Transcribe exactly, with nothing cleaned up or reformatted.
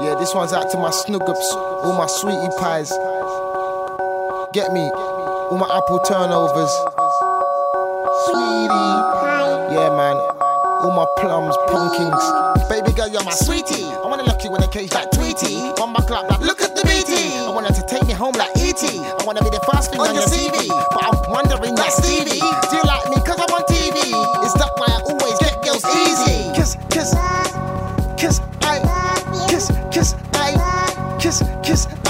Yeah, this one's out to my snoogups, all my sweetie pies. Get me, all my apple turnovers. Sweetie pie. Yeah, man, all my plums, pumpkins. Baby girl, you're my sweetie. I wanna lock you in a cage like Tweety. On my club, like look at the B T. I want her to take me home like E T. I wanna be the first thing on, on your C V. But I'm wondering, like Stevie, do you like me cause I'm on T V? Is that why I always get girls easy? Kiss, kiss, kiss, I, kiss, kiss, I, kiss, kiss,